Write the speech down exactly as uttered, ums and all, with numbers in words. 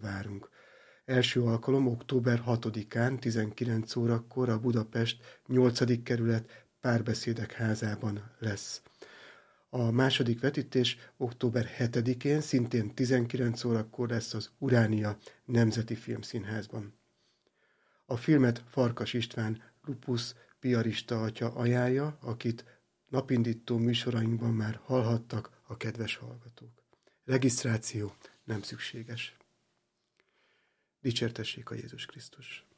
várunk. Első alkalom október hatodikán, tizenkilenc órakor a Budapest nyolcadik kerület Párbeszédek házában lesz. A második vetítés október hetedikén, szintén tizenkilenc órakor lesz az Uránia Nemzeti Filmszínházban. A filmet Farkas István Lupus piarista atya ajánlja, akit napindító műsorainkban már hallhattak a kedves hallgatók. Regisztráció nem szükséges. Dicsértessék a Jézus Krisztus!